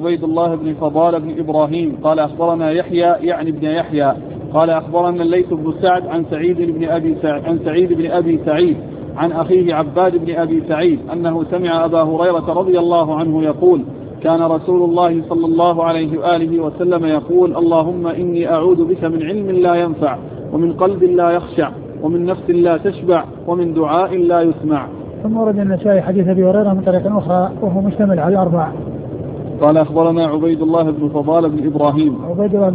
عبيد الله بن فضال بن إبراهيم قال أخبرنا يحيى يعني ابن يحيى قال أخبرنا الليث بن سعد عن سعيد بن أبي سعيد عن أخيه عباد بن أبي سعيد أنه سمع أبا هريرة رضي الله عنه يقول كان رسول الله صلى الله عليه وآله وسلم يقول اللهم إني أعوذ بك من علم لا ينفع ومن قلب لا يخشع ومن نفس لا تشبع ومن دعاء لا يسمع. ثم ورد النسائي حديث أبي هريرة من طريق أخرى وهو مشتمل على الأربع. قال أخبرنا عبيد الله بن فضال بن إبراهيم